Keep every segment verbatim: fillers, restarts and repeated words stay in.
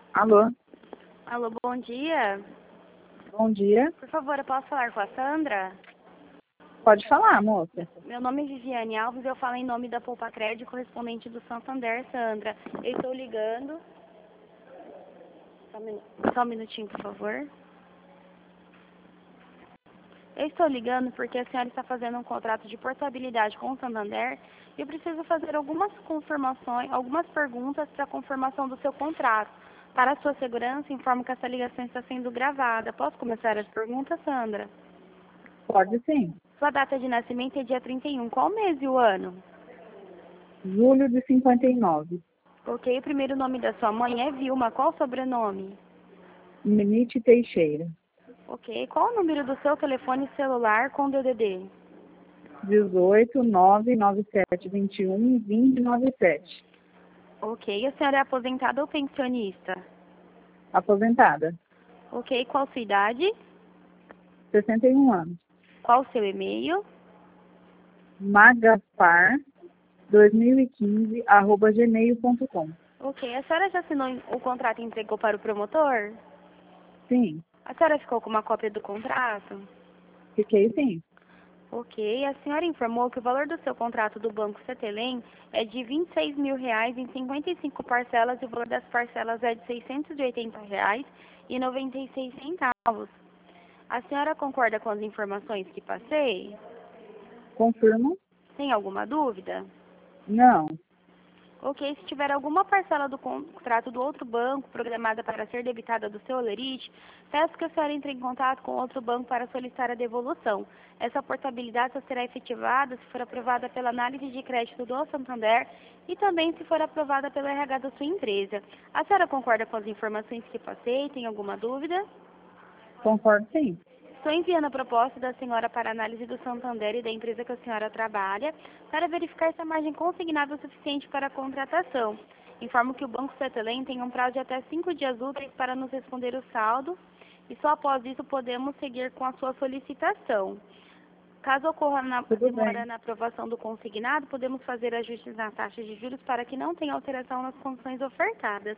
Alô? Alô, bom dia. Bom dia. Por favor, eu posso falar com a Sandra? Pode falar, moça. Meu nome é Viviane Alves, eu falo em nome da Poupa Crédito, correspondente do Santander, Sandra. Eu estou ligando... Só um minu- Só um minutinho, por favor. Eu estou ligando porque a senhora está fazendo um contrato de portabilidade com o Santander e eu preciso fazer algumas confirmações, algumas perguntas para a confirmação do seu contrato. Para a sua segurança, informo que essa ligação está sendo gravada. Posso começar as perguntas, Sandra? Pode sim. Sua data de nascimento é dia trinta e um. Qual mês e o ano? Julho de cinquenta e nove. Ok, o primeiro nome da sua mãe é Vilma. Qual o sobrenome? Menite Teixeira. Ok, qual o número do seu telefone celular com D D D? dezoito, nove nove sete, vinte e um, vinte, noventa e sete. Ok, a senhora é aposentada ou pensionista? Aposentada. Ok, qual sua idade? sessenta e um anos. Qual o seu e-mail? magaspar dois mil e quinze arroba gmail ponto com. Ok, a senhora já assinou o contrato e entregou para o promotor? Sim. A senhora ficou com uma cópia do contrato? Fiquei sim. Ok, a senhora informou que o valor do seu contrato do Banco Cetelem é de vinte e seis mil reais em cinquenta e cinco parcelas e o valor das parcelas é de seiscentos e oitenta reais e noventa e seis centavos. A senhora concorda com as informações que passei? Confirmo? Tem alguma dúvida? Não. Ok, se tiver alguma parcela do contrato do outro banco programada para ser debitada do seu holerite, peço que a senhora entre em contato com outro banco para solicitar a devolução. Essa portabilidade só será efetivada se for aprovada pela análise de crédito do Santander e também se for aprovada pelo R H da sua empresa. A senhora concorda com as informações que passei? Tem alguma dúvida? Concordo sim. Estou enviando a proposta da senhora para análise do Santander e da empresa que a senhora trabalha para verificar se a margem consignada é suficiente para a contratação. Informo que o Banco Cetelem tem um prazo de até cinco dias úteis para nos responder o saldo e só após isso podemos seguir com a sua solicitação. Caso ocorra na, Tudo demora bem. na aprovação do consignado, podemos fazer ajustes na taxa de juros para que não tenha alteração nas condições ofertadas.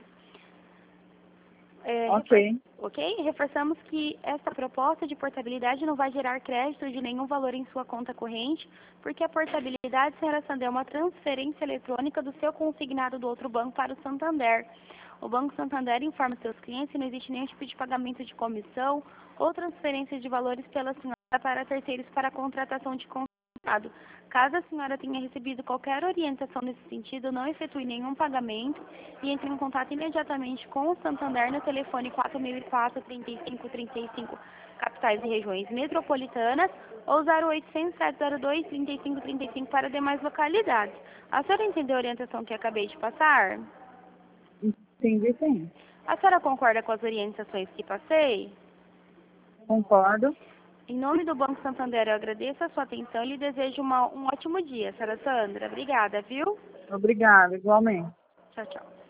É, Ok. refor- ok? Reforçamos que esta proposta de portabilidade não vai gerar crédito de nenhum valor em sua conta corrente, porque a portabilidade será é uma transferência eletrônica do seu consignado do outro banco para o Santander. O Banco Santander informa seus clientes que não existe nenhum tipo de pagamento de comissão ou transferência de valores pela senhora para terceiros para a contratação de contratado. Caso a senhora tenha recebido qualquer orientação nesse sentido, não efetue nenhum pagamento e entre em contato imediatamente com o Santander no telefone quatro mil e quatro, trinta e cinco, trinta e cinco, capitais e regiões metropolitanas, ou zero oitocentos, sete zero dois, trinta e cinco, trinta e cinco para demais localidades. A senhora entendeu a orientação que acabei de passar? Entendi sim. A senhora concorda com as orientações que passei? Concordo. Em nome do Banco Santander, eu agradeço a sua atenção e lhe desejo uma, um ótimo dia, senhora Sandra. Obrigada, viu? Obrigada, igualmente. Tchau, tchau.